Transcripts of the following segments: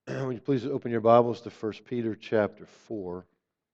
Would you please open your Bibles to 1 Peter chapter 4?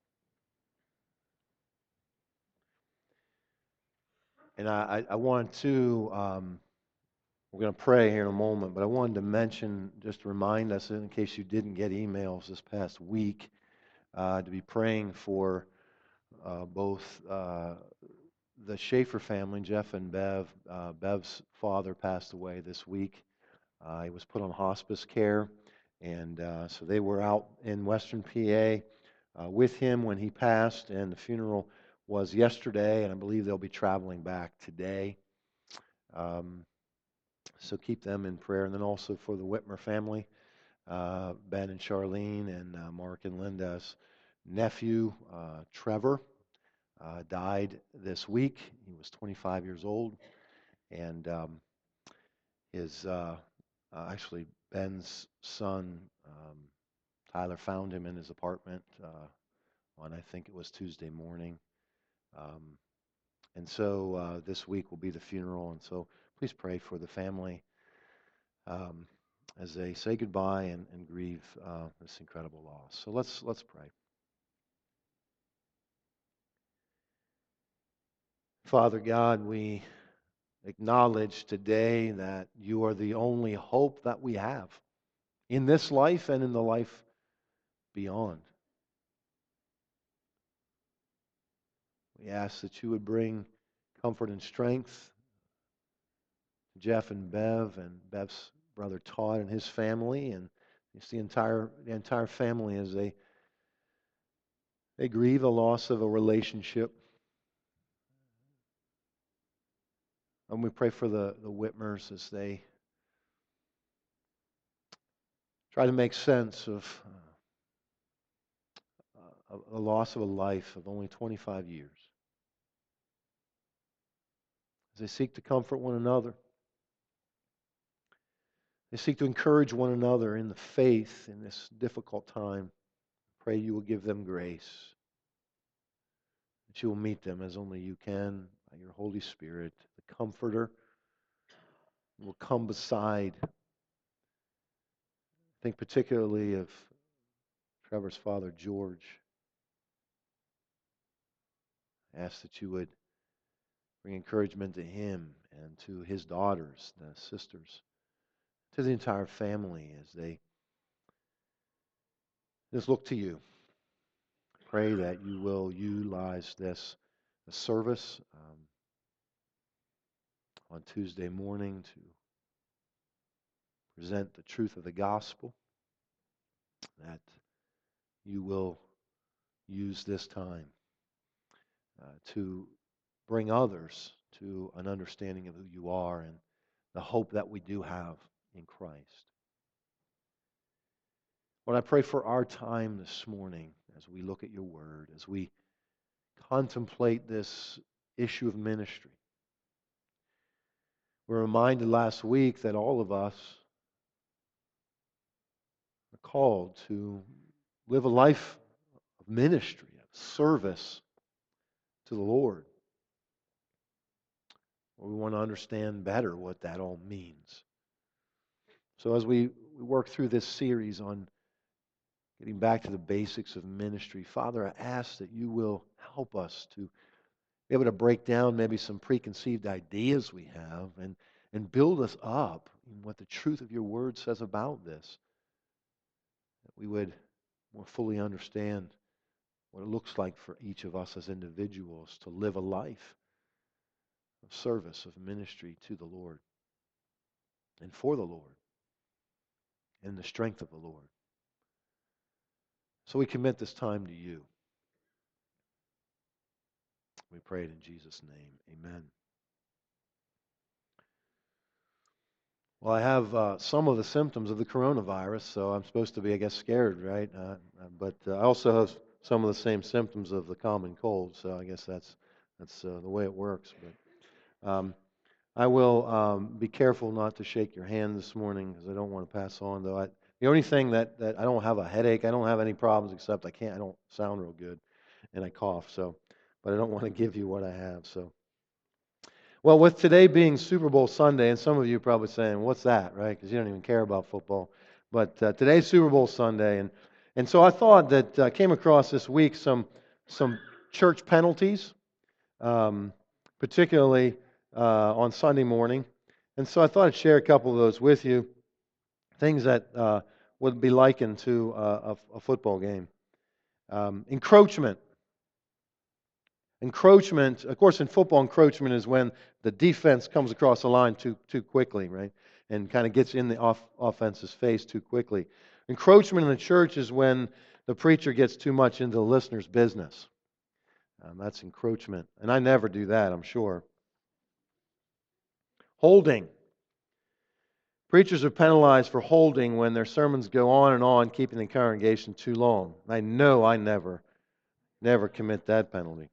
And I wanted to, we're going to pray here in a moment, but I wanted to mention, just to remind us, in case you didn't get emails this past week, to be praying for both the Schaefer family, Jeff and Bev. Bev's father passed away this week. He was put on hospice care, and so they were out in Western PA with him when he passed, and the funeral was yesterday, and I believe they'll be traveling back today. Um, so keep them in prayer, and then also for the Whitmer family, Ben and Charlene, and Mark and Linda's nephew, Trevor, died this week. He was 25 years old, and his actually Ben's son Tyler found him in his apartment on, I think it was Tuesday morning. Um, and so this week will be the funeral. And so please pray for the family um, as they say goodbye and grieve this incredible loss. So let's pray. Father God, we acknowledge today that you are the only hope that we have in this life and in the life beyond. We ask that you would bring comfort and strength to Jeff and Bev and Bev's brother Todd and his family, and it's the entire family as they grieve the loss of a relationship. And we pray for the Whitmers as they try to make sense of the loss of a life of only 25 years. As they seek to comfort one another, they seek to encourage one another in the faith in this difficult time. Pray you will give them grace, that you will meet them as only you can by your Holy Spirit, the Comforter, who will come beside. Think particularly of Trevor's father, George. I ask that you would bring encouragement to him and to his daughters, the sisters, to the entire family as they just look to you. Pray that you will utilize this service on Tuesday morning to present the truth of the gospel, that you will use this time to bring others to an understanding of who you are and the hope that we do have in Christ. Lord, I pray for our time this morning as we look at your word, as we contemplate this issue of ministry. We're reminded last week that all of us are called to live a life of ministry, of service to the Lord. We want to understand better what that all means. So as we work through this series on getting back to the basics of ministry, Father, I ask that you will help us to be able to break down maybe some preconceived ideas we have and build us up in what the truth of your word says about this. That we would more fully understand what it looks like for each of us as individuals to live a life of service, of ministry to the Lord and for the Lord and the strength of the Lord. So we commit this time to you. We pray it in Jesus' name. Amen. Well, I have some of the symptoms of the coronavirus, so I'm supposed to be, I guess, scared, right? But I also have some of the same symptoms of the common cold, so I guess that's the way it works. But I will be careful not to shake your hand this morning because I don't want to pass on. Though the only thing that I don't have a headache, I don't have any problems except I don't sound real good, and I cough. So, but I don't want to give you what I have. So. Well, with today being Super Bowl Sunday, and some of you are probably saying, what's that, right? Because you don't even care about football. But today's Super Bowl Sunday, and so I thought that I came across this week some church penalties, um, particularly on Sunday morning. And so I thought I'd share a couple of those with you, things that would be likened to a football game. Encroachment. Encroachment, of course, in football, encroachment is when the defense comes across the line too quickly, right? And kind of gets in the offense's face too quickly. Encroachment in the church is when the preacher gets too much into the listener's business. That's encroachment. And I never do that, I'm sure. Holding. Preachers are penalized for holding when their sermons go on and on, keeping the congregation too long. I know I never commit that penalty.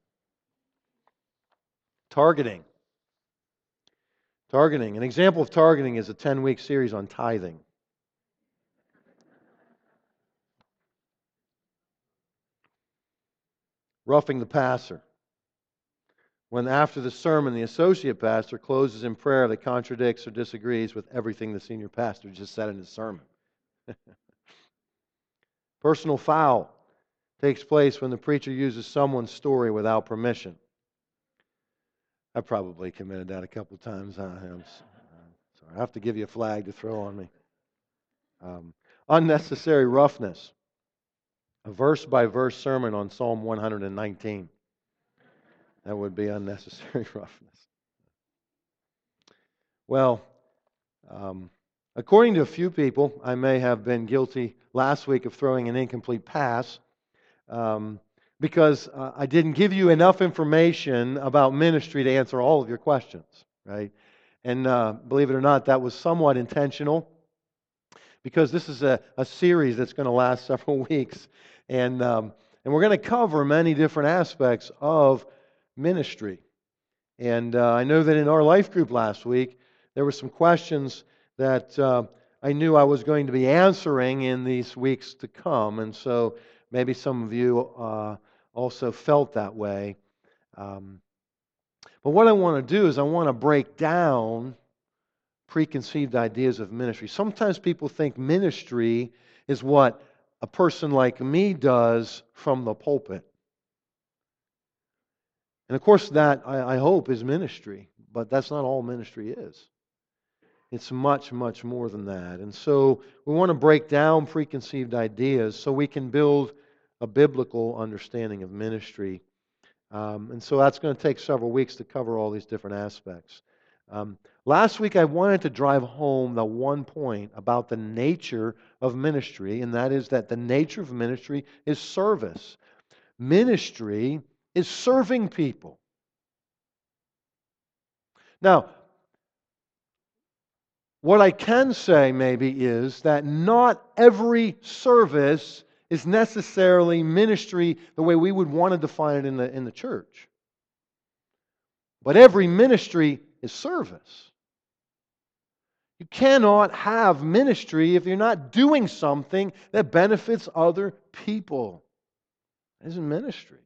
Targeting. Targeting. An example of targeting is a 10-week series on tithing. Roughing the pastor. When after the sermon, the associate pastor closes in prayer that contradicts or disagrees with everything the senior pastor just said in his sermon. Personal foul takes place when the preacher uses someone's story without permission. I probably committed that a couple of times. Sorry, I have to give you a flag to throw on me. Unnecessary roughness. A verse-by-verse sermon on Psalm 119. That would be unnecessary roughness. Well, according to a few people, I may have been guilty last week of throwing an incomplete pass because I didn't give you enough information about ministry to answer all of your questions, right? And believe it or not, that was somewhat intentional because this is a series that's going to last several weeks. And we're going to cover many different aspects of ministry. And I know that in our life group last week, there were some questions that I knew I was going to be answering in these weeks to come. And so maybe some of you also felt that way. But what I want to do is I want to break down preconceived ideas of ministry. Sometimes people think ministry is what a person like me does from the pulpit. And of course that, I hope, is ministry, but that's not all ministry is. It's much, much more than that. And so we want to break down preconceived ideas so we can build a biblical understanding of ministry. And so that's going to take several weeks to cover all these different aspects. Last week I wanted to drive home the one point about the nature of ministry, and that is that the nature of ministry is service. Ministry is serving people. Now, what I can say maybe is that not every service is necessarily ministry the way we would want to define it in the church. But every ministry is service. You cannot have ministry if you're not doing something that benefits other people. It isn't ministry.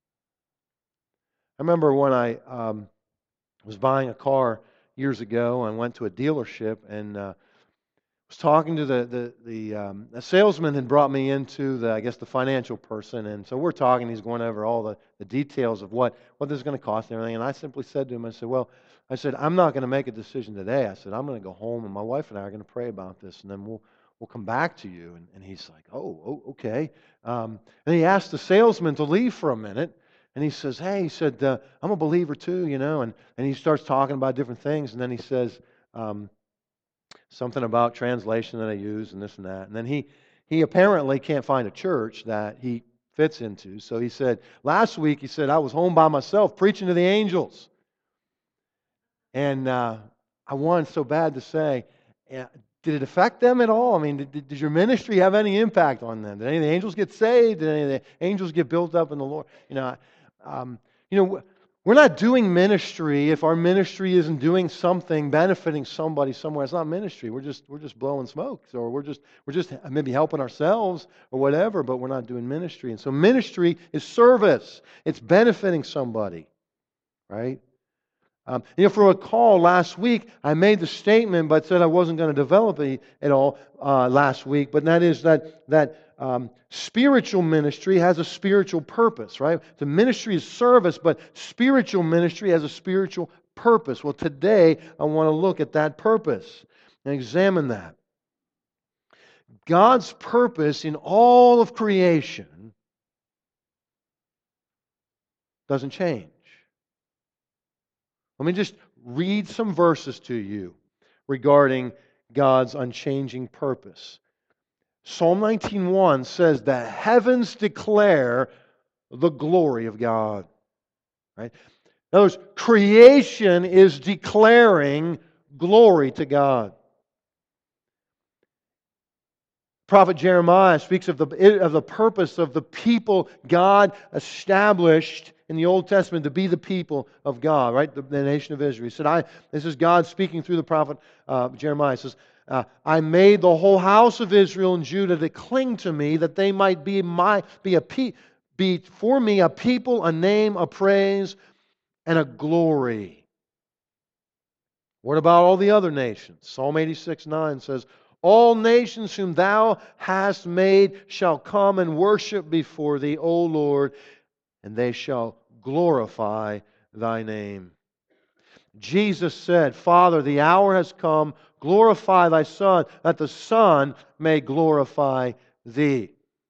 I remember when I was buying a car years ago and went to a dealership and was talking to the salesman had brought me into the financial person, and so we're talking. He's going over all the details of what this is going to cost and everything. And I simply said to him, I said, I'm not going to make a decision today. I said, I'm going to go home and my wife and I are going to pray about this, and then we'll come back to you. And he's like, oh, okay. And he asked the salesman to leave for a minute. And he says, hey, I'm a believer too, and he starts talking about different things. And then he says something about translation that I use and this and that. And then he apparently can't find a church that he fits into. So he said, last week, I was home by myself preaching to the angels. And I wanted so bad to say, did it affect them at all? I mean, did your ministry have any impact on them? Did any of the angels get saved? Did any of the angels get built up in the Lord? We're not doing ministry if our ministry isn't doing something benefiting somebody somewhere. It's not ministry. We're just blowing smoke, or we're just maybe helping ourselves or whatever, but we're not doing ministry. And so ministry is service. It's benefiting somebody, right? If you recall, last week I made the statement, but said I wasn't going to develop it at all last week. But that is that spiritual ministry has a spiritual purpose, right? The ministry is service, but spiritual ministry has a spiritual purpose. Well, today I want to look at that purpose and examine that. God's purpose in all of creation doesn't change. Let me just read some verses to you regarding God's unchanging purpose. Psalm 19:1 says, "The heavens declare the glory of God." Right? In other words, creation is declaring glory to God. Prophet Jeremiah speaks of the purpose of the people God established in the Old Testament to be the people of God, right? The nation of Israel. He said, this is God speaking through the prophet Jeremiah. He says, I made the whole house of Israel and Judah to cling to me, that they might be for me a people, a name, a praise, and a glory. What about all the other nations? Psalm 86:9 says, all nations whom thou hast made shall come and worship before thee, O Lord, and they shall glorify thy name. Jesus said, Father, the hour has come, glorify thy Son, that the Son may glorify thee.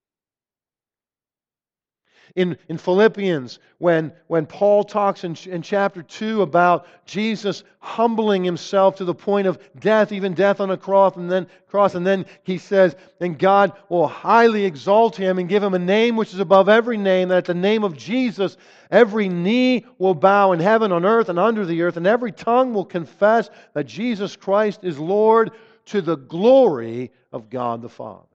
In Philippians, when Paul talks in chapter 2 about Jesus humbling Himself to the point of death, even death on a cross, and then he says, and God will highly exalt Him and give Him a name which is above every name, that at the name of Jesus every knee will bow in heaven, on earth, and under the earth, and every tongue will confess that Jesus Christ is Lord, to the glory of God the Father.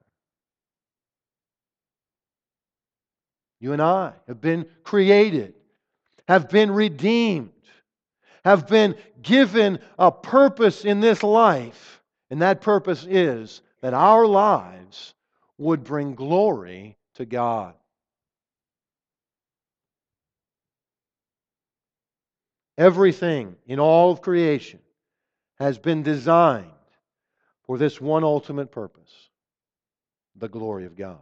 You and I have been created, have been redeemed, have been given a purpose in this life. And that purpose is that our lives would bring glory to God. Everything in all of creation has been designed for this one ultimate purpose, the glory of God.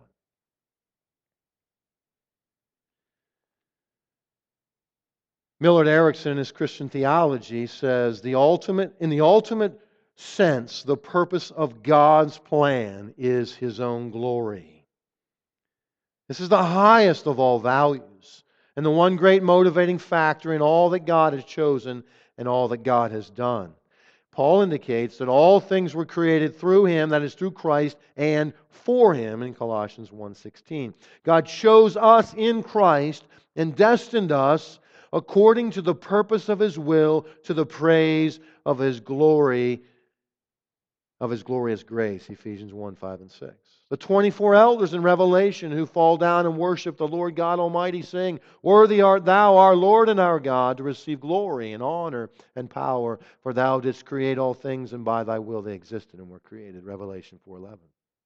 Millard Erickson, in his Christian theology, says in the ultimate sense, the purpose of God's plan is His own glory. This is the highest of all values and the one great motivating factor in all that God has chosen and all that God has done. Paul indicates that all things were created through Him, that is, through Christ, and for Him in Colossians 1:16. God chose us in Christ and destined us according to the purpose of His will, to the praise of His glory, of His glorious grace, Ephesians 1:5 and 6. The 24 elders in Revelation who fall down and worship the Lord God Almighty sing, Worthy art Thou, our Lord and our God, to receive glory and honor and power, for Thou didst create all things, and by Thy will they existed and were created. Revelation 4:11.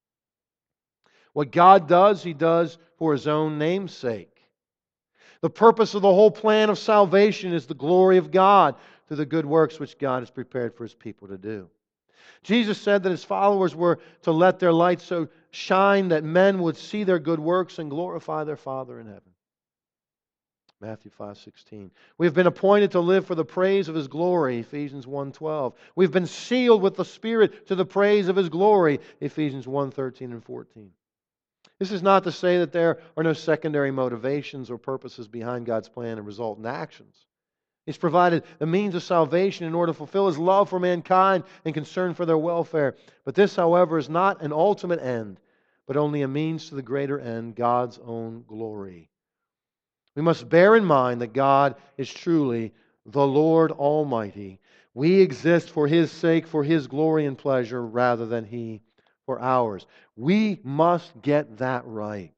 What God does, He does for His own name's sake. The purpose of the whole plan of salvation is the glory of God through the good works which God has prepared for His people to do. Jesus said that His followers were to let their light so shine that men would see their good works and glorify their Father in heaven. Matthew 5:16. We have been appointed to live for the praise of His glory, Ephesians 1:12. We've been sealed with the Spirit to the praise of His glory, Ephesians 1:13 and 14. This is not to say that there are no secondary motivations or purposes behind God's plan and resultant actions. He's provided the means of salvation in order to fulfill His love for mankind and concern for their welfare. But this, however, is not an ultimate end, but only a means to the greater end, God's own glory. We must bear in mind that God is truly the Lord Almighty. We exist for His sake, for His glory and pleasure, rather than He for ours. We must get that right.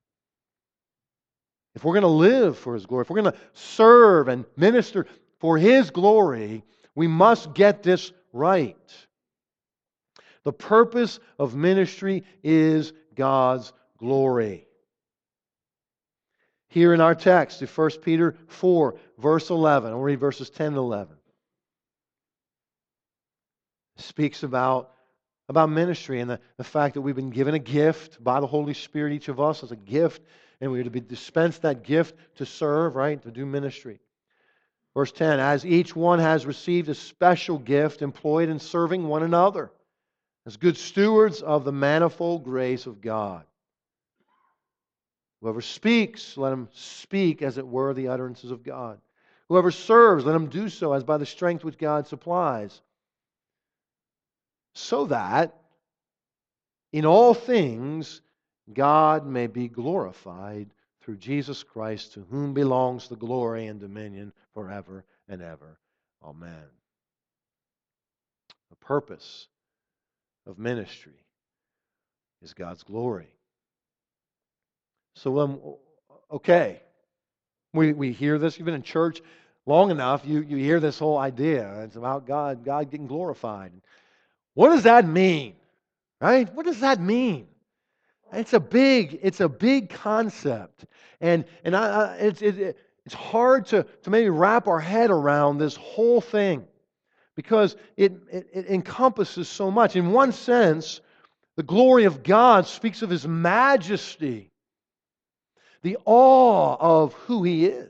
If we're going to live for His glory, if we're going to serve and minister for His glory, we must get this right. The purpose of ministry is God's glory. Here in our text, in 1 Peter 4, verse 11, I'll read verses 10 and 11. speaks about ministry and the fact that we've been given a gift by the Holy Spirit, each of us as a gift, and we're to be dispensed that gift to serve, right, to do ministry. Verse 10, as each one has received a special gift employed in serving one another, as good stewards of the manifold grace of God. Whoever speaks, let him speak as it were the utterances of God. Whoever serves, let him do so as by the strength which God supplies, so that in all things God may be glorified through Jesus Christ, to whom belongs the glory and dominion forever and ever. Amen. The purpose of ministry is God's glory. So, okay, we hear this. You've been in church long enough, you hear this whole idea. It's about God getting glorified. What does that mean? Right? What does that mean? It's a big concept, and it's hard to maybe wrap our head around this whole thing because it encompasses so much. In one sense, the glory of God speaks of His majesty, the awe of who He is.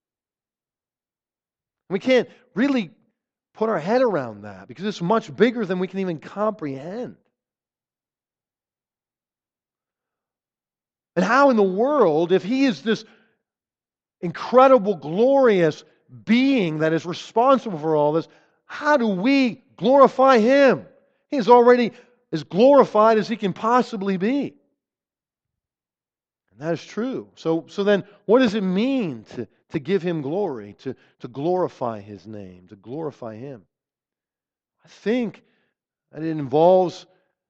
We can't really put our head around that because it's much bigger than we can even comprehend. And how in the world, if He is this incredible, glorious being that is responsible for all this, how do we glorify Him? He is already as glorified as He can possibly be. And that is true. So then, what does it mean to give Him glory, to glorify His name, to glorify Him? I think that it involves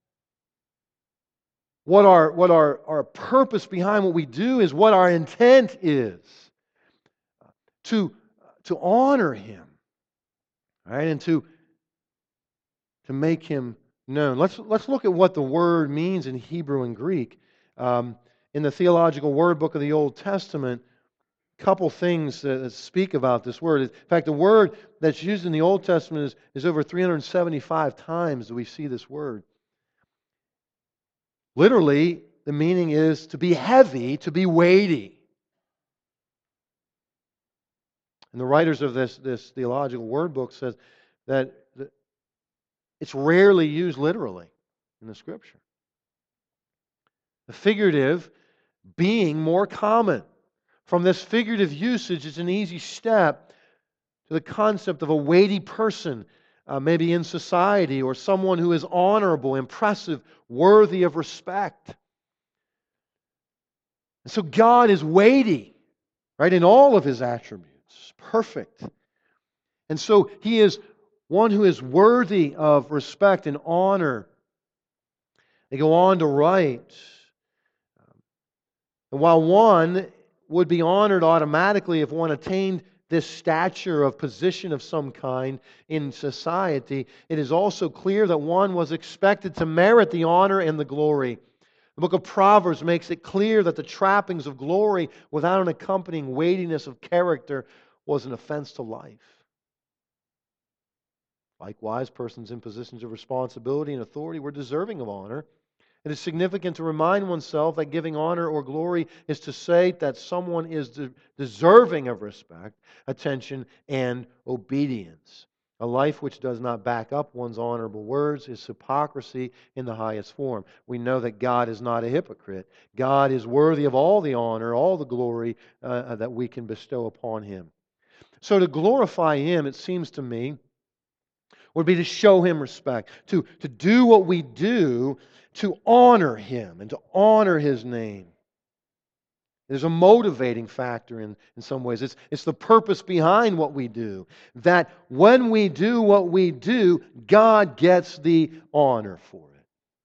what our purpose behind what we do is, what our intent is. To honor Him, right, and to make Him known. Let's look at what the word means in Hebrew and Greek. In the Theological Word Book of the Old Testament, a couple things that speak about this word. In fact, the word that's used in the Old Testament is over 375 times that we see this word. Literally, the meaning is to be heavy, to be weighty. And the writers of this theological word book says that it's rarely used literally in the Scripture. The figurative being more common. From this figurative usage, it's an easy step to the concept of a weighty person, maybe in society, or someone who is honorable, impressive, worthy of respect. And so God is weighty, right, in all of His attributes. Perfect. And so He is one who is worthy of respect and honor. They go on to write, and while one would be honored automatically if one attained this stature of position of some kind in society, it is also clear that one was expected to merit the honor and the glory. The book of Proverbs makes it clear that the trappings of glory without an accompanying weightiness of character was an offense to life. Likewise, persons in positions of responsibility and authority were deserving of honor. It is significant to remind oneself that giving honor or glory is to say that someone is deserving of respect, attention, and obedience. A life which does not back up one's honorable words is hypocrisy in the highest form. We know that God is not a hypocrite. God is worthy of all the honor, all the glory that we can bestow upon Him. So to glorify Him, it seems to me, would be to show Him respect, to do what we do to honor Him and to honor His name. There's a motivating factor in some ways. It's the purpose behind what we do. That when we do what we do, God gets the honor for it.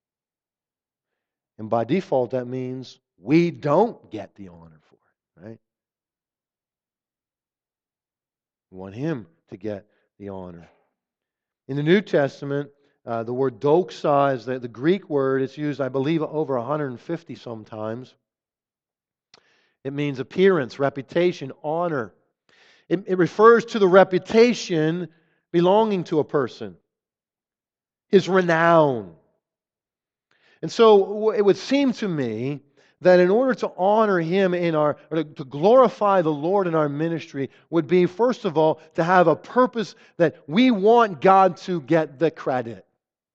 And by default, that means we don't get the honor for it, right? We want Him to get the honor. In the New Testament, the word doxa is the Greek word. It's used, I believe, over 150 sometimes. It means appearance, reputation, honor. It refers to the reputation belonging to a person. His renown. And so it would seem to me that in order to honor Him in our, or to glorify the Lord in our ministry, would be, first of all, to have a purpose that we want God to get the credit.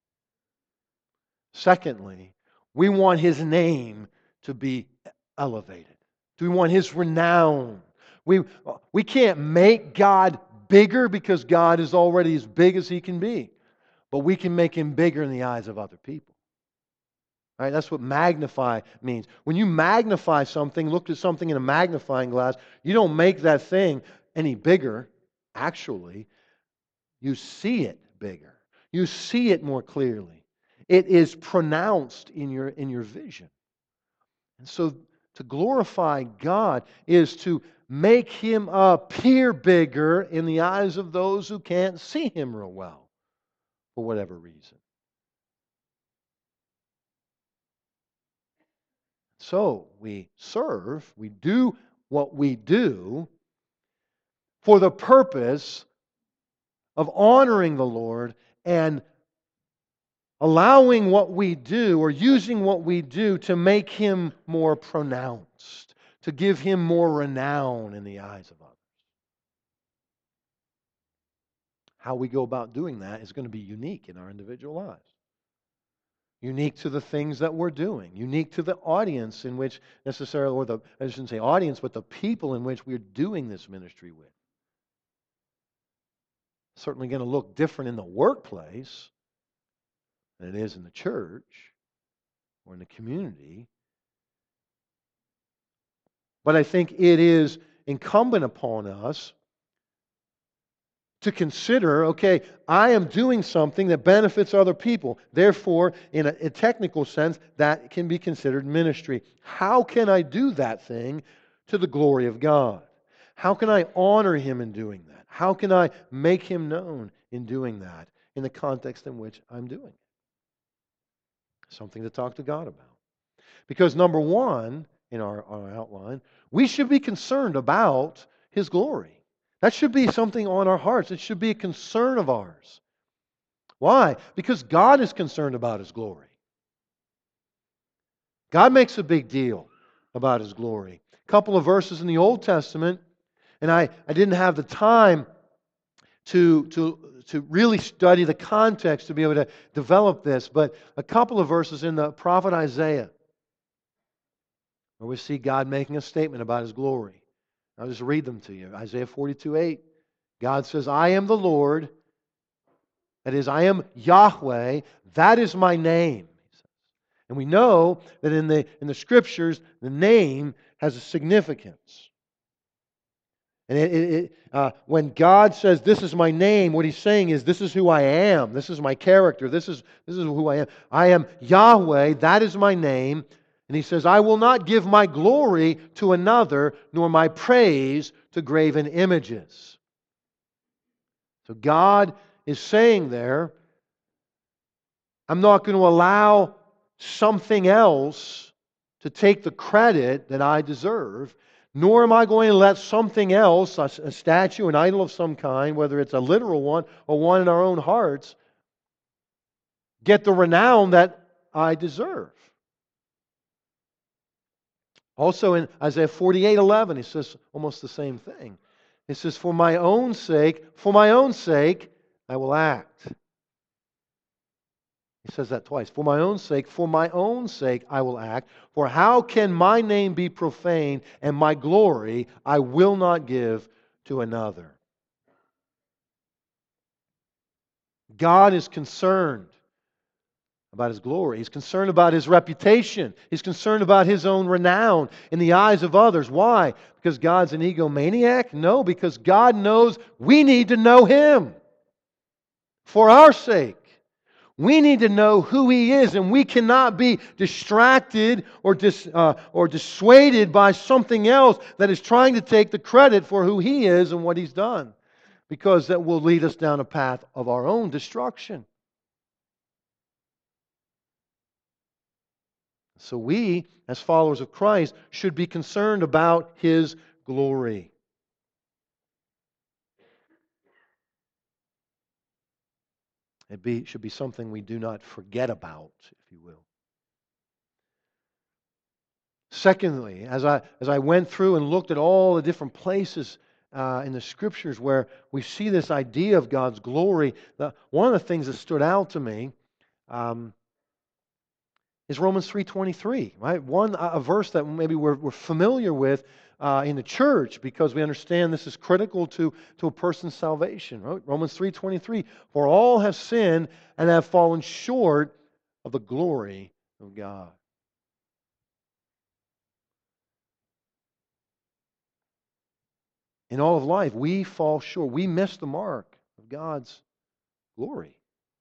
Secondly, we want His name to be elevated. We want His renown. We can't make God bigger because God is already as big as He can be. But we can make Him bigger in the eyes of other people. Right? That's what magnify means. When you magnify something, look at something in a magnifying glass, you don't make that thing any bigger. Actually, you see it bigger. You see it more clearly. It is pronounced in your vision. And so to glorify God is to make Him appear bigger in the eyes of those who can't see Him real well for whatever reason. So we serve, we do what we do for the purpose of honoring the Lord and allowing what we do or using what we do to make Him more pronounced, to give Him more renown in the eyes of others. How we go about doing that is going to be unique in our individual lives. Unique to the things that we're doing, unique to the audience in which necessarily, or the, I shouldn't say audience, but the people in which we're doing this ministry with. Certainly going to look different in the workplace than it is in the church or in the community. But I think it is incumbent upon us to consider, okay, I am doing something that benefits other people. Therefore, in a technical sense, that can be considered ministry. How can I do that thing to the glory of God? How can I honor Him in doing that? How can I make Him known in doing that in the context in which I'm doing it? Something to talk to God about. Because number one, in our outline, we should be concerned about His glory. That should be something on our hearts. It should be a concern of ours. Why? Because God is concerned about His glory. God makes a big deal about His glory. A couple of verses in the Old Testament, and I didn't have the time to really study the context to be able to develop this, but a couple of verses in the prophet Isaiah, where we see God making a statement about His glory. I'll just read them to you. Isaiah 42:8. God says, I am the Lord. That is, I am Yahweh. That is my name. And we know that in the Scriptures, the name has a significance. And when God says, this is my name, what He's saying is, this is who I am. This is my character. This is who I am. I am Yahweh. That is my name. And He says, I will not give my glory to another, nor my praise to graven images. So God is saying there, I'm not going to allow something else to take the credit that I deserve, nor am I going to let something else, a statue, an idol of some kind, whether it's a literal one or one in our own hearts, get the renown that I deserve. Also in Isaiah 48:11, He says almost the same thing. He says, for my own sake, I will act. He says that twice. For my own sake, I will act. For how can my name be profaned, and my glory I will not give to another? God is concerned about His glory. He's concerned about His reputation. He's concerned about His own renown in the eyes of others. Why? Because God's an egomaniac? No, because God knows we need to know Him for our sake. We need to know who He is, and we cannot be distracted or dissuaded by something else that is trying to take the credit for who He is and what He's done, because that will lead us down a path of our own destruction. So we, as followers of Christ, should be concerned about His glory. Should be something we do not forget about, if you will. Secondly, as I went through and looked at all the different places in the Scriptures where we see this idea of God's glory, one of the things that stood out to me um, is Romans 3:23, right? A verse that maybe we're familiar with in the church because we understand this is critical to a person's salvation. Right? Romans 3:23, for all have sinned and have fallen short of the glory of God. In all of life, we fall short. We miss the mark of God's glory,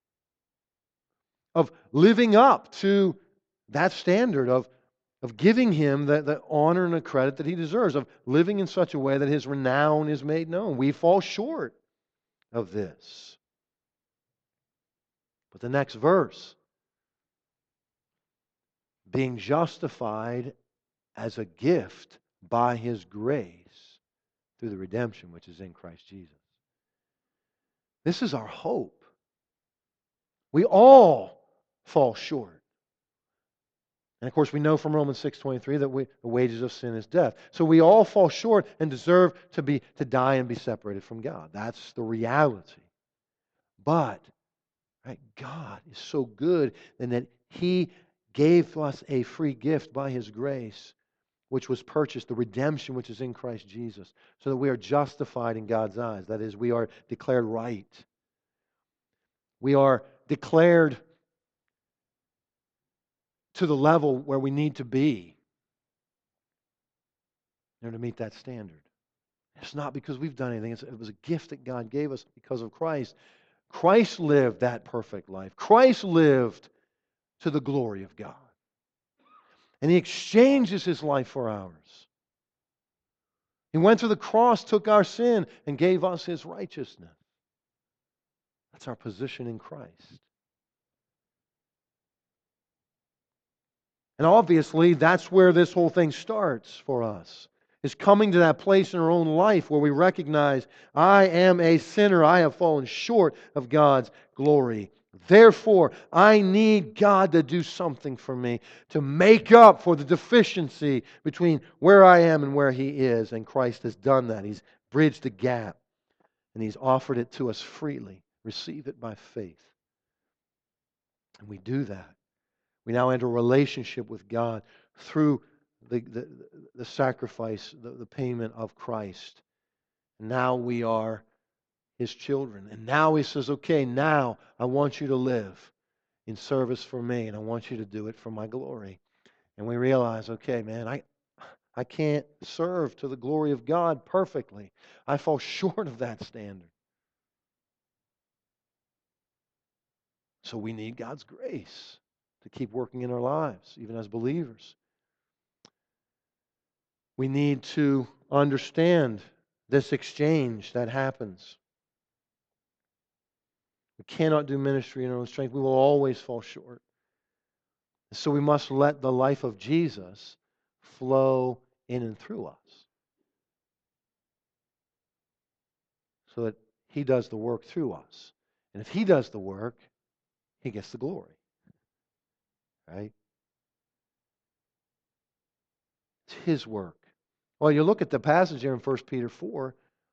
of living up to that standard of giving Him the honor and the credit that He deserves, of living in such a way that His renown is made known. We fall short of this. But the next verse, being justified as a gift by His grace through the redemption which is in Christ Jesus. This is our hope. We all fall short. And of course, we know from Romans 6:23 that the wages of sin is death. So we all fall short and deserve to die and be separated from God. That's the reality. But right, God is so good in that He gave us a free gift by His grace, which was purchased, the redemption which is in Christ Jesus, so that we are justified in God's eyes. That is, we are declared right. We are declared to the level where we need to be in order to meet that standard. It's not because we've done anything. It was a gift that God gave us because of Christ. Christ lived that perfect life. Christ lived to the glory of God. And He exchanges His life for ours. He went to the cross, took our sin, and gave us His righteousness. That's our position in Christ. And obviously, that's where this whole thing starts for us, is coming to that place in our own life where we recognize, I am a sinner. I have fallen short of God's glory. Therefore, I need God to do something for me to make up for the deficiency between where I am and where He is. And Christ has done that. He's bridged the gap, and He's offered it to us freely. Receive it by faith. And we do that. We now enter a relationship with God through the sacrifice, the payment of Christ. Now we are His children. And now He says, okay, now I want you to live in service for me, and I want you to do it for my glory. And we realize, okay, man, I can't serve to the glory of God perfectly. I fall short of that standard. So we need God's grace to keep working in our lives, even as believers. We need to understand this exchange that happens. We cannot do ministry in our own strength. We will always fall short. So we must let the life of Jesus flow in and through us, so that He does the work through us. And if He does the work, He gets the glory. Right? It's His work. Well, you look at the passage here in 1 Peter 4.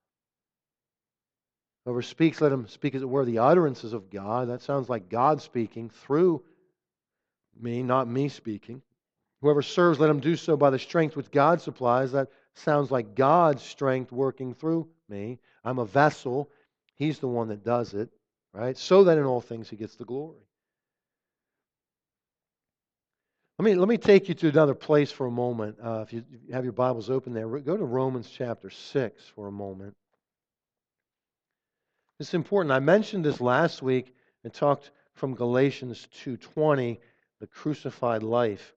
Whoever speaks, let him speak as it were the utterances of God. That sounds like God speaking through me, not me speaking. Whoever serves, let him do so by the strength which God supplies. That sounds like God's strength working through me. I'm a vessel. He's the one that does it, right? So that in all things He gets the glory. Let me take you to another place for a moment. If you have your Bibles open there, go to Romans chapter 6 for a moment. It's important. I mentioned this last week and talked from Galatians 2:20, the crucified life.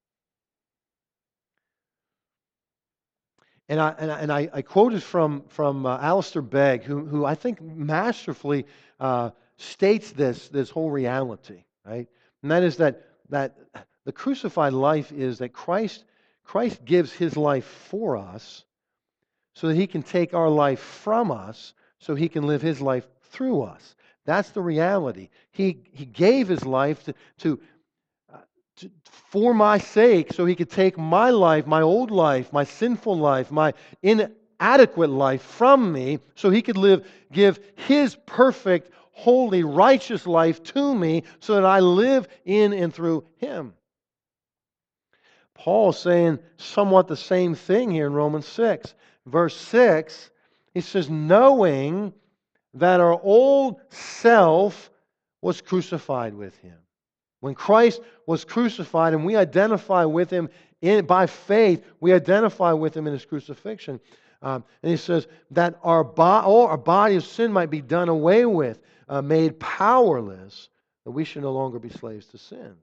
And I quoted from Alistair Begg, who I think masterfully states this whole reality, right? And that is that the crucified life is that Christ gives His life for us so that He can take our life from us so He can live His life through us. That's the reality. He gave His life uh, for my sake so He could take my life, my old life, my sinful life, my inadequate life from me so He could give His perfect, holy, righteous life to me so that I live in and through Him. Paul's saying somewhat the same thing here in Romans 6. Verse 6, he says, knowing that our old self was crucified with Him. When Christ was crucified and we identify with Him by faith, we identify with Him in His crucifixion. And he says that our body of sin might be done away with, made powerless, that we should no longer be slaves to sin.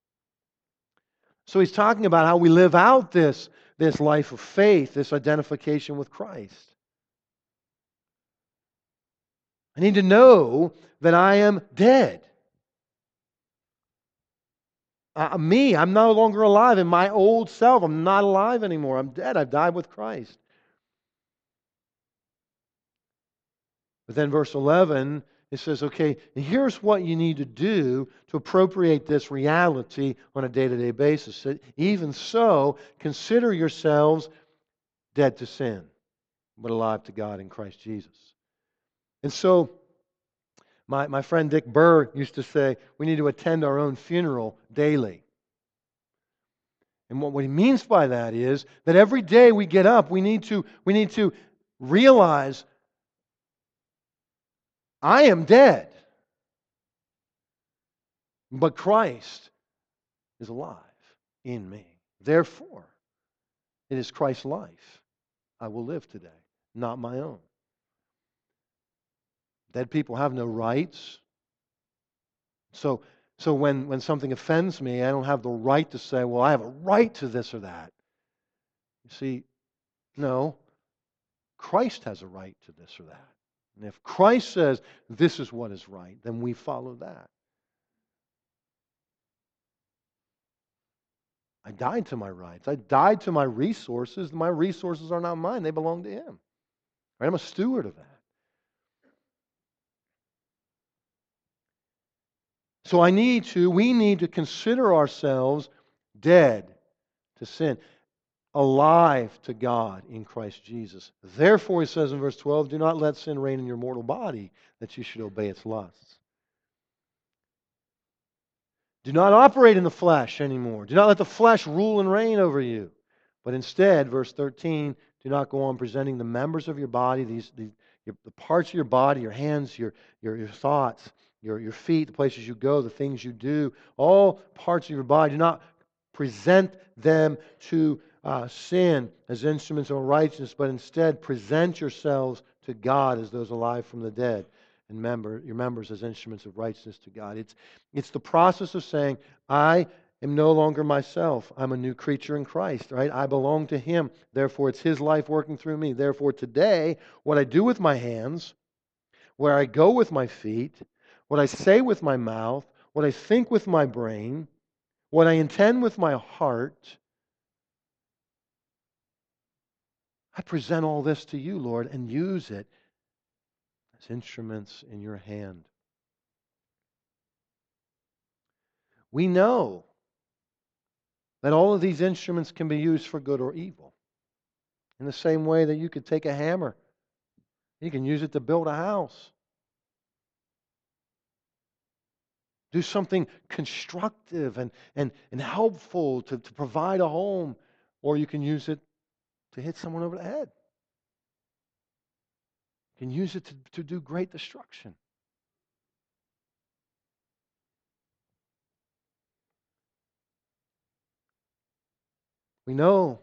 So he's talking about how we live out this life of faith, this identification with Christ. I need to know that I am dead. I'm no longer alive in my old self. I'm not alive anymore. I'm dead. I've died with Christ. But then verse 11, it says, okay, here's what you need to do to appropriate this reality on a day-to-day basis. Even so, consider yourselves dead to sin, but alive to God in Christ Jesus. And so, my friend Dick Burr used to say, we need to attend our own funeral daily. And what he means by that is that every day we get up, we need to realize, I am dead, but Christ is alive in me. Therefore, it is Christ's life I will live today, not my own. Dead people have no rights. So when something offends me, I don't have the right to say, well, I have a right to this or that. You see, no. Christ has a right to this or that. And if Christ says this is what is right, then we follow that. I died to my rights. I died to my resources. My resources are not mine. They belong to Him. Right? I'm a steward of that. So we need to consider ourselves dead to sin, alive to God in Christ Jesus. Therefore, he says in verse 12, do not let sin reign in your mortal body, that you should obey its lusts. Do not operate in the flesh anymore. Do not let the flesh rule and reign over you. But instead, verse 13, do not go on presenting the members of your body, the parts of your body, your hands, your thoughts, your feet, the places you go, the things you do, all parts of your body. Do not present them to sin as instruments of righteousness, but instead present yourselves to God as those alive from the dead, and your members as instruments of righteousness to God. It's the process of saying, I am no longer myself. I'm a new creature in Christ, right? I belong to Him. Therefore, it's His life working through me. Therefore, today, what I do with my hands, where I go with my feet, what I say with my mouth, what I think with my brain, what I intend with my heart, I present all this to you, Lord, and use it as instruments in your hand. We know that all of these instruments can be used for good or evil. In the same way that you could take a hammer, you can use it to build a house. Do something constructive and helpful to provide a home, or you can use it to hit someone over the head. You can use it to do great destruction. We know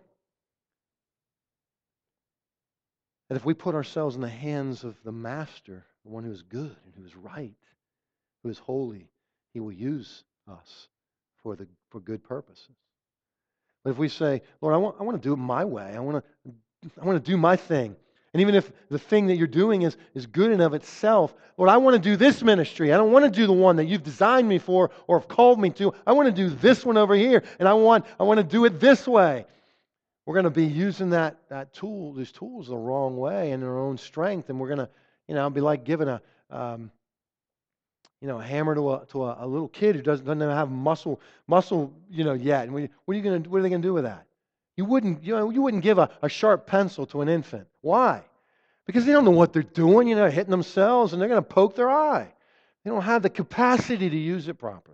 that if we put ourselves in the hands of the Master, the one who is good and who is right, who is holy, He will use us for good purposes. But if we say, Lord, I want to do it my way. I want to do my thing. And even if the thing that you're doing is good in of itself, Lord, I want to do this ministry. I don't want to do the one that you've designed me for or have called me to. I want to do this one over here, and I want to do it this way. We're going to be using these tools the wrong way in our own strength, and we're going to, be like giving hammer to a little kid who doesn't have muscle, yet. And what are they gonna do with that? You wouldn't give a sharp pencil to an infant. Why? Because they don't know what they're doing, hitting themselves, and they're gonna poke their eye. They don't have the capacity to use it properly.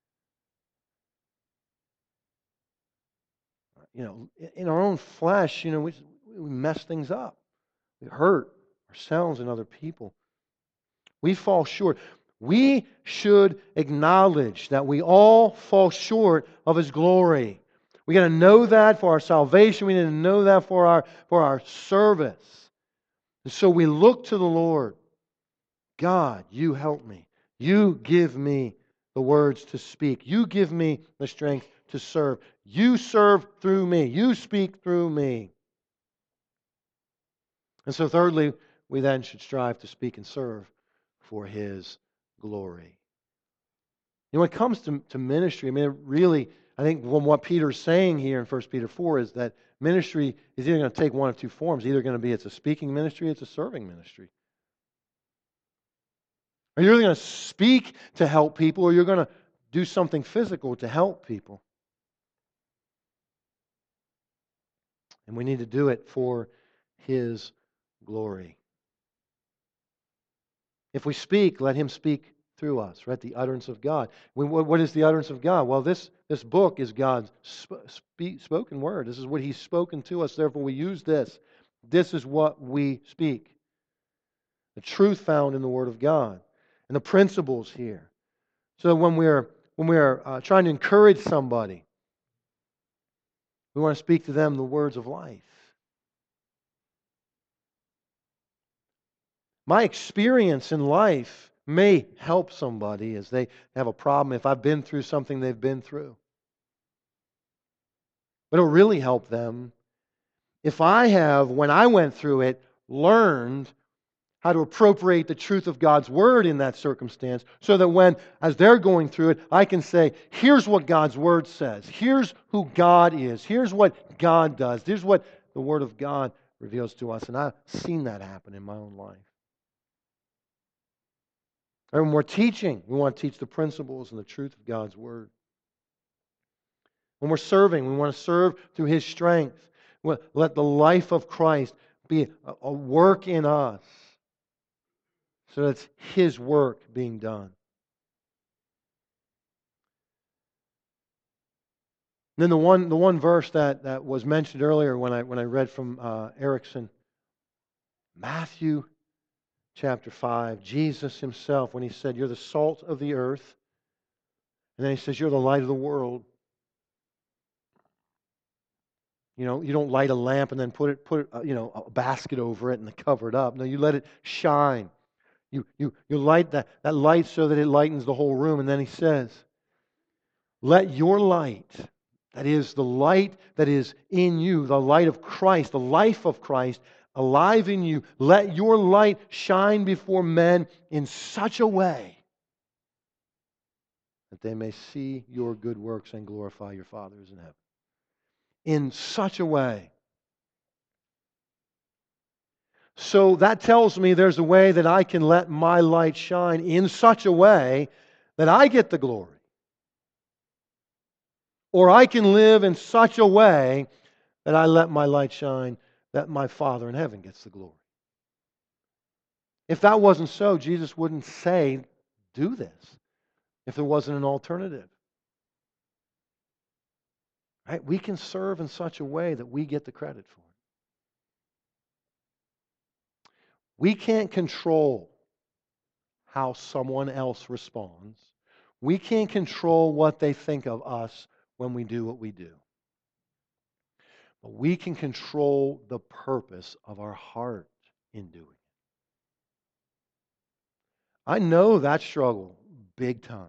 In our own flesh, we mess things up. We hurt ourselves and other people. We fall short. We should acknowledge that we all fall short of His glory. We got to know that for our salvation. We need to know that for our service. And so we look to the Lord. God, you help me. You give me the words to speak. You give me the strength to serve. You serve through me. You speak through me. And so thirdly, we then should strive to speak and serve for His glory. When it comes to ministry, I think what Peter's saying here in 1 Peter 4 is that ministry is either going to take one of two forms. Either going to be it's a speaking ministry, it's a serving ministry. Or you're going to speak to help people, or you're going to do something physical to help people. And we need to do it for His glory. If we speak, let Him speak through us, right? The utterance of God. What is the utterance of God? Well, this book is God's spoken word. This is what He's spoken to us. Therefore, we use this. This is what we speak. The truth found in the Word of God. And the principles here. So when we're trying to encourage somebody, we want to speak to them the words of life. My experience in life may help somebody as they have a problem if I've been through something they've been through. But it'll really help them if I have, when I went through it, learned how to appropriate the truth of God's Word in that circumstance so that as they're going through it, I can say, here's what God's Word says. Here's who God is. Here's what God does. Here's what the Word of God reveals to us. And I've seen that happen in my own life. And when we're teaching, we want to teach the principles and the truth of God's Word. When we're serving, we want to serve through His strength. Let the life of Christ be a work in us. So that's His work being done. And then the one verse that was mentioned earlier when I read from Erickson, Matthew chapter 5, Jesus Himself, when He said, "You're the salt of the earth," and then He says, "You're the light of the world." You don't light a lamp and then put a basket over it and cover it up. No, you let it shine. You light that light so that it lightens the whole room. And then He says, let your light, that is the light that is in you, the light of Christ, the life of Christ, alive in you, let your light shine before men in such a way that they may see your good works and glorify your Father who's in heaven. In such a way. So that tells me there's a way that I can let my light shine in such a way that I get the glory. Or I can live in such a way that I let my light shine that my Father in heaven gets the glory. If that wasn't so, Jesus wouldn't say, do this, if there wasn't an alternative. Right? We can serve in such a way that we get the credit for it. We can't control how someone else responds. We can't control what they think of us when we do what we do. But we can control the purpose of our heart in doing it. I know that struggle big time.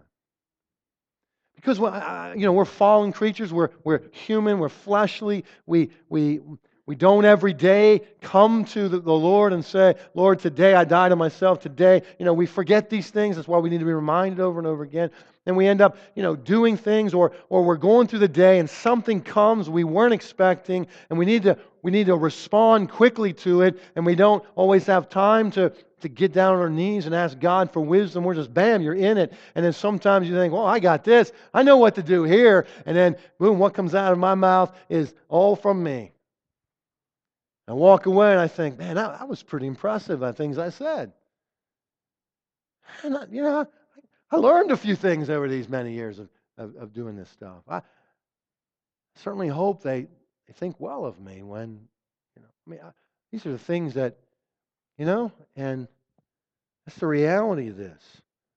Because we're fallen creatures, we're human, we're fleshly, we We don't every day come to the Lord and say, Lord, today I die to myself. Today, we forget these things. That's why we need to be reminded over and over again. And we end up, doing things, or we're going through the day and something comes we weren't expecting, and we need to respond quickly to it, and we don't always have time to get down on our knees and ask God for wisdom. We're just, bam, you're in it. And then sometimes you think, well, I got this. I know what to do here. And then, boom, what comes out of my mouth is all from me. I walk away and I think, man, that was pretty impressive, the things I said. And, I learned a few things over these many years of doing this stuff. I certainly hope they think well of me when, these are the things that, and that's the reality of this.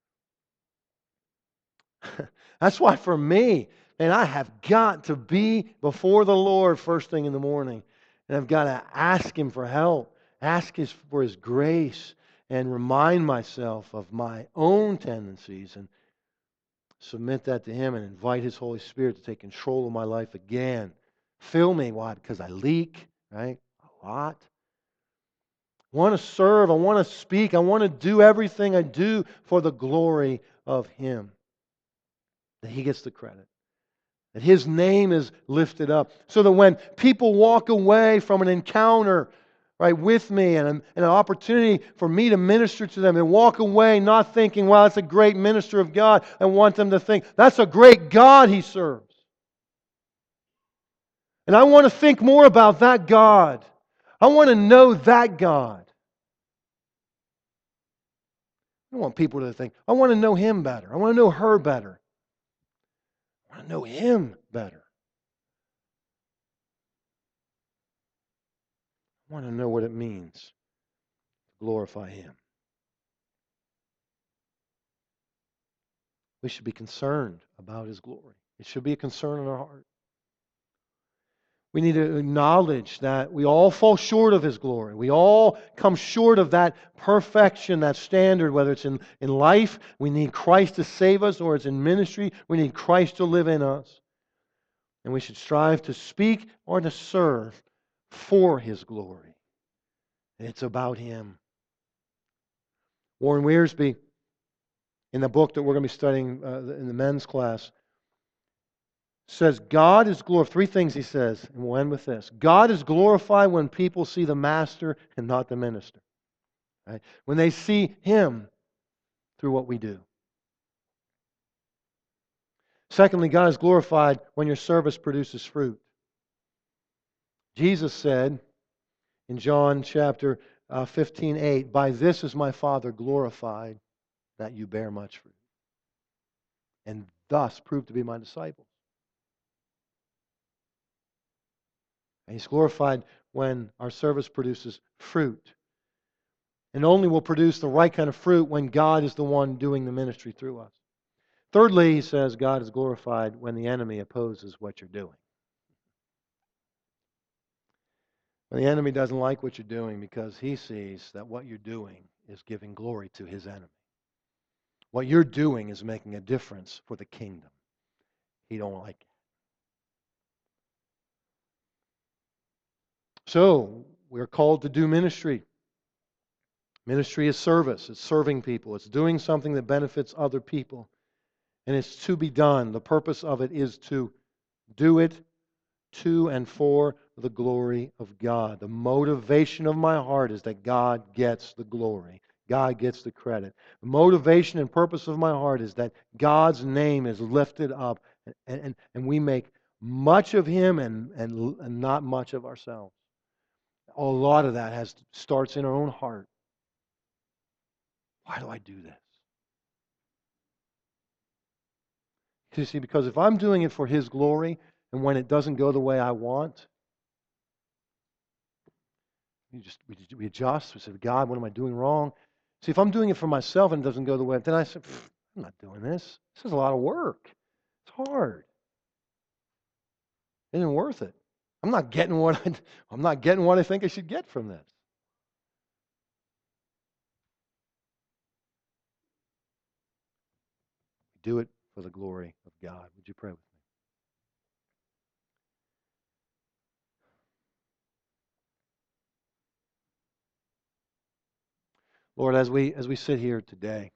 That's why for me, man, I have got to be before the Lord first thing in the morning. And I've got to ask Him for help, ask for His grace, and remind myself of my own tendencies and submit that to Him and invite His Holy Spirit to take control of my life again. Fill me. Why? Because I leak, right? A lot. I want to serve. I want to speak. I want to do everything I do for the glory of Him. That He gets the credit. That His name is lifted up. So that when people walk away from an encounter, right, with me and an opportunity for me to minister to them, and walk away not thinking, well, that's a great minister of God. I want them to think, that's a great God he serves. And I want to think more about that God. I want to know that God. I don't want people to think, I want to know Him better. I want to know her better. I want to know Him better. I want to know what it means to glorify Him. We should be concerned about His glory. It should be a concern in our heart. We need to acknowledge that we all fall short of His glory. We all come short of that perfection, that standard, whether it's in life, we need Christ to save us, or it's in ministry, we need Christ to live in us. And we should strive to speak or to serve for His glory. And it's about Him. Warren Wiersbe, in the book that we're going to be studying in the men's class, says God is glorified. Three things he says, and we'll end with this. God is glorified when people see the master and not the minister. Right? When they see Him through what we do. Secondly, God is glorified when your service produces fruit. Jesus said in John chapter 15:8, by this is my Father glorified, that you bear much fruit, and thus prove to be my disciples. And He's glorified when our service produces fruit. And only will produce the right kind of fruit when God is the one doing the ministry through us. Thirdly, he says, God is glorified when the enemy opposes what you're doing. When the enemy doesn't like what you're doing because he sees that what you're doing is giving glory to his enemy. What you're doing is making a difference for the kingdom. He don't like it. So, we're called to do ministry. Ministry is service. It's serving people. It's doing something that benefits other people. And it's to be done. The purpose of it is to do it to and for the glory of God. The motivation of my heart is that God gets the glory. God gets the credit. The motivation and purpose of my heart is that God's name is lifted up and we make much of Him and not much of ourselves. A lot of that starts in our own heart. Why do I do this? You see, because if I'm doing it for His glory, and when it doesn't go the way I want, we adjust. We say, God, what am I doing wrong? See, if I'm doing it for myself and it doesn't go the way, then I say, I'm not doing this. This is a lot of work. It's hard. It isn't worth it. I'm not getting what I think I should get from this. Do it for the glory of God. Would you pray with me? Lord, as we sit here today,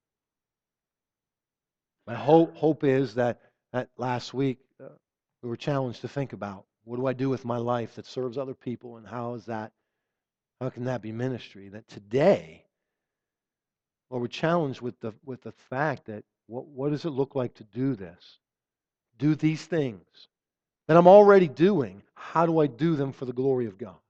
my hope is that last week we were challenged to think about, what do I do with my life that serves other people, and how can that be ministry? That today, Lord, we're challenged with the fact that what does it look like to do this? Do these things that I'm already doing. How do I do them for the glory of God?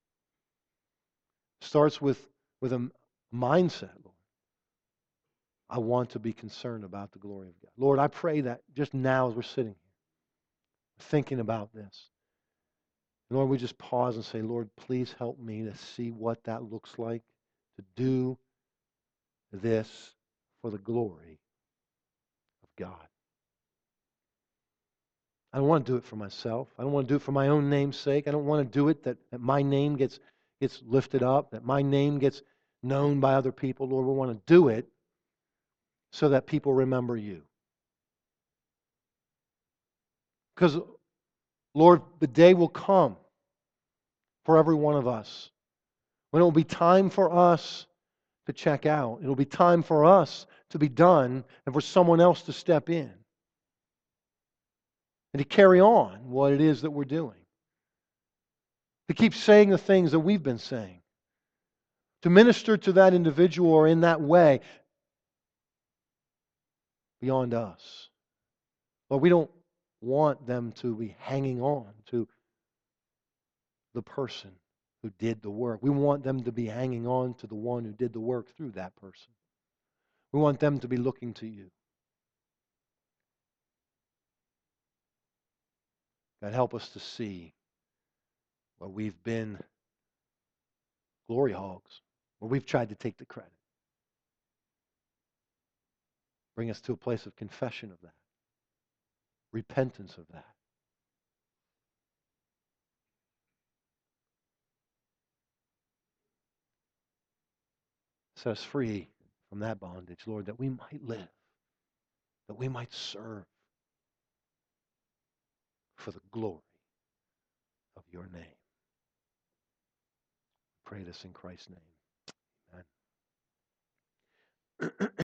Starts with a mindset, Lord. I want to be concerned about the glory of God. Lord, I pray that just now as we're sitting here, thinking about this, Lord, we just pause and say, Lord, please help me to see what that looks like, to do this for the glory of God. I don't want to do it for myself. I don't want to do it for my own name's sake. I don't want to do it that my name gets lifted up, that my name gets known by other people. Lord, we want to do it so that people remember you. Because, Lord, the day will come for every one of us when it will be time for us to check out. It will be time for us to be done and for someone else to step in and to carry on what it is that we're doing. To keep saying the things that we've been saying. To minister to that individual or in that way beyond us. But we don't want them to be hanging on to the person who did the work. We want them to be hanging on to the one who did the work through that person. We want them to be looking to you. God, help us to see where we've been glory hogs, where we've tried to take the credit. Bring us to a place of confession of that, repentance of that. Set us free from that bondage, Lord, that we might live, that we might serve for the glory of your name. Pray this in Christ's name. Amen.